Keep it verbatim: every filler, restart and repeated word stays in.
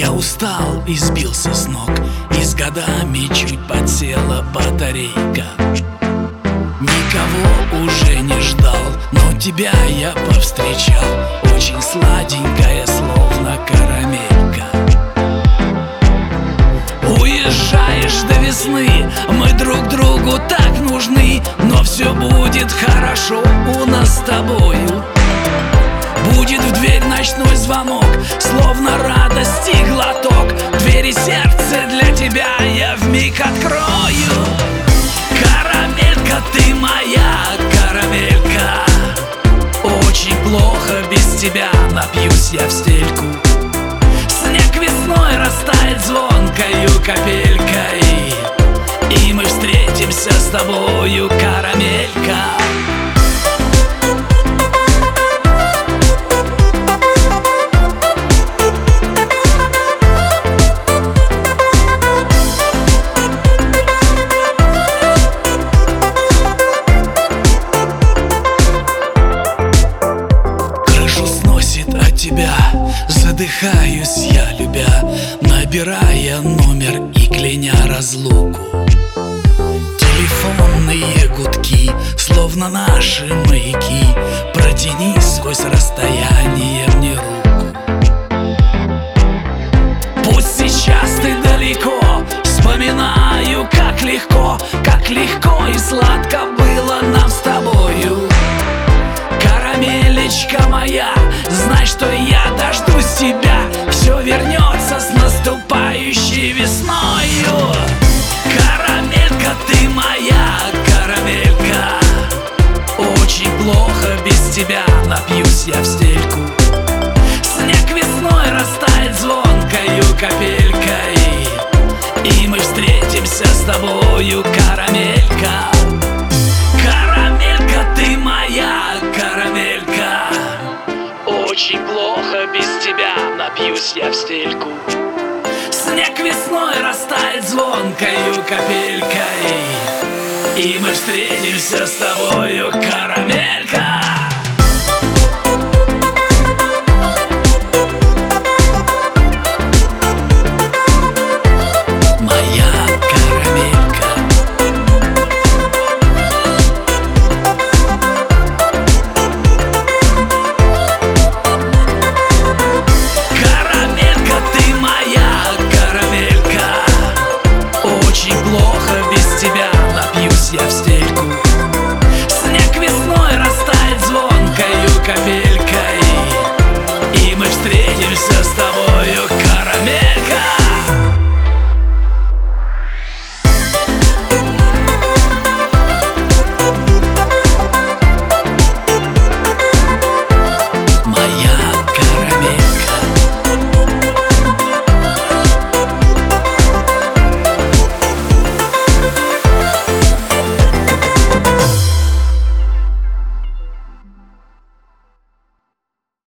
Я устал и сбился с ног, и с годами чуть подсела батарейка. Никого уже не ждал, но тебя я повстречал, очень сладенькая, словно карамелька. Уезжаешь до весны, мы друг другу так нужны, но все будет хорошо у нас с тобою. Будет в дверь ночной звонок, словно радости глоток. Двери сердца для тебя я вмиг открою. Карамелька, ты моя карамелька, очень плохо без тебя, напьюсь я в стельку. Снег весной растает звонкою капелькой, и мы встретимся с тобою, карамелька. Задыхаюсь я, любя, набирая номер и кляня разлуку. Телефонные гудки, словно наши маяки, протяни сквозь расстояние мне руку. Пусть сейчас ты далеко, вспоминаю, как легко, как легко и сладко было нам с тобою. Карамелечка моя, знай, что я дождусь тебя, все вернется с наступающей весною. Карамелька, ты моя карамелька, очень плохо без тебя, напьюсь я в стельку. Снег весной растает звонкою капелькой, и мы встретимся с тобою, карамелька. Карамелька, ты моя карамелька, очень плохо без тебя, напьюсь я в стельку. Снег весной растает звонкою капелькой, и мы встретимся с тобою, карамелька. Я в стельку. Снег весной растает звонкою капелькой,